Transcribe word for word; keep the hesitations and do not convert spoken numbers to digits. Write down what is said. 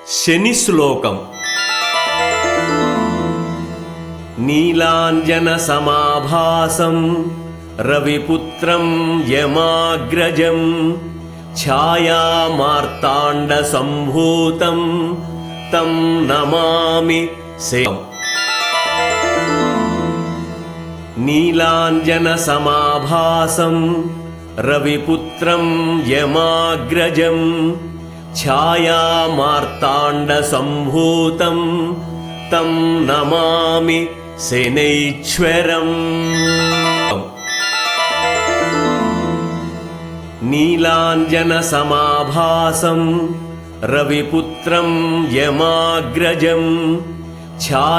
శని శ్లోకం. నీలాంజన సమాభాసం రవిపుత్రం యమాగ్రజం ఛాయామార్తాండ సంభూతం తం నమామి శం. నీలాంజన సమాభాసం రవిపుత్రం యమాగ్రజం ఛాయామార్తాండ సంభూతం తం నమామి శనైశ్వరం. నీలాంజన సమాభాసం రవిపుత్రం యమాగ్రజం ఛాయా